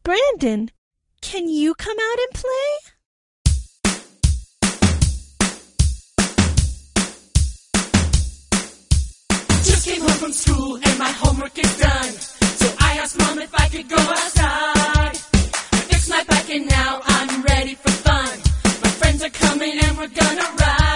Brandon, can you come out and play? Just came home from school and my homework is done. So I asked Mom if I could go outside. I fixed my bike and now I'm ready for fun. My friends are coming and we're gonna ride.